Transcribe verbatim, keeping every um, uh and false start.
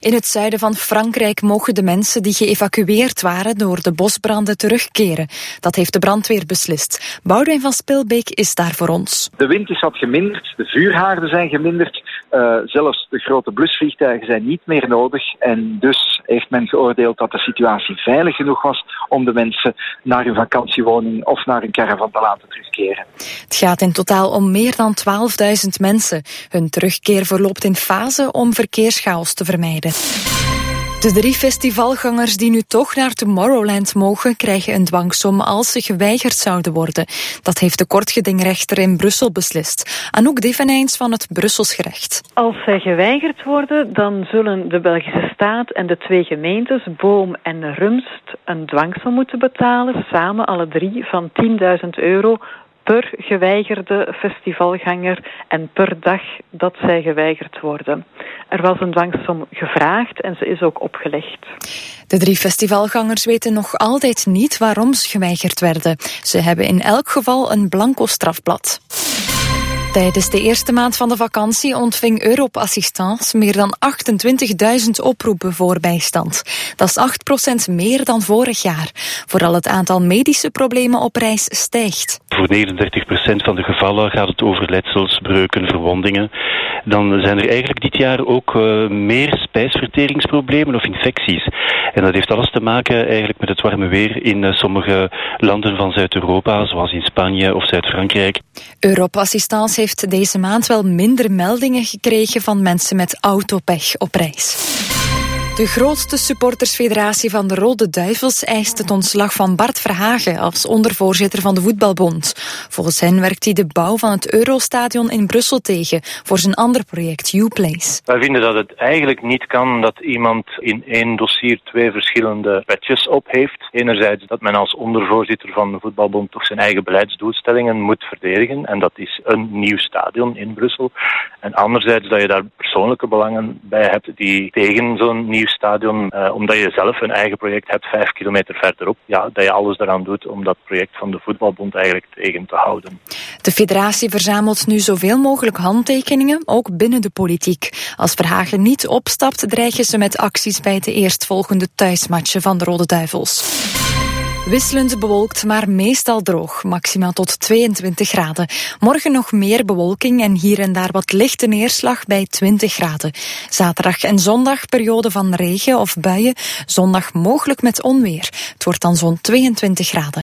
In het zuiden van Frankrijk mogen de mensen die geëvacueerd waren door de bosbranden terugkeren. Dat heeft de brandweer beslist. Boudewijn van Spilbeek is daar voor ons. De wind is wat geminderd, de vuurhaarden zijn geminderd. Uh, zelfs de grote blusvliegtuigen zijn niet meer nodig. En dus heeft men geoordeeld dat de situatie veilig genoeg was om de mensen naar hun vakantiewoning of naar hun caravan te laten terugkeren. Het gaat in totaal om meer dan twaalfduizend mensen. Hun terugkeer verloopt in fase om verkeerschaos te vermijden. De drie festivalgangers die nu toch naar Tomorrowland mogen, krijgen een dwangsom als ze geweigerd zouden worden. Dat heeft de kortgedingrechter in Brussel beslist. Anouk Devenijns van het Brussels gerecht. Als zij geweigerd worden, dan zullen de Belgische staat en de twee gemeentes, Boom en Rumst, een dwangsom moeten betalen, samen alle drie van tienduizend euro per geweigerde festivalganger en per dag dat zij geweigerd worden. Er was een dwangsom gevraagd en ze is ook opgelegd. De drie festivalgangers weten nog altijd niet waarom ze geweigerd werden. Ze hebben in elk geval een blanco strafblad. Tijdens de eerste maand van de vakantie ontving Europe Assistance meer dan achtentwintigduizend oproepen voor bijstand. Dat is acht procent meer dan vorig jaar. Vooral het aantal medische problemen op reis stijgt. Voor negenendertig procent van de gevallen gaat het over letsels, breuken, verwondingen. Dan zijn er eigenlijk dit jaar ook uh, meer spijsverteringsproblemen of infecties. En dat heeft alles te maken eigenlijk met het warme weer in uh, sommige landen van Zuid-Europa, zoals in Spanje of Zuid-Frankrijk. Europe Assistance heeft deze maand wel minder meldingen gekregen van mensen met autopech op reis. De grootste supportersfederatie van de Rode Duivels eist het ontslag van Bart Verhagen als ondervoorzitter van de Voetbalbond. Volgens hen werkt hij de bouw van het Eurostadion in Brussel tegen voor zijn ander project U-Place. Wij vinden dat het eigenlijk niet kan dat iemand in één dossier twee verschillende petjes op heeft. Enerzijds dat men als ondervoorzitter van de Voetbalbond toch zijn eigen beleidsdoelstellingen moet verdedigen. En dat is een nieuw stadion in Brussel. En anderzijds dat je daar persoonlijke belangen bij hebt die tegen zo'n nieuw stadion, eh, omdat je zelf een eigen project hebt vijf kilometer verderop, ja, dat je alles eraan doet om dat project van de Voetbalbond eigenlijk tegen te houden. De federatie verzamelt nu zoveel mogelijk handtekeningen, ook binnen de politiek. Als Verhagen niet opstapt, dreigen ze met acties bij de eerstvolgende thuismatchen van de Rode Duivels. Wisselend bewolkt, maar meestal droog. Maximaal tot tweeëntwintig graden. Morgen nog meer bewolking en hier en daar wat lichte neerslag bij twintig graden. Zaterdag en zondag periode van regen of buien. Zondag mogelijk met onweer. Het wordt dan zo'n tweeëntwintig graden.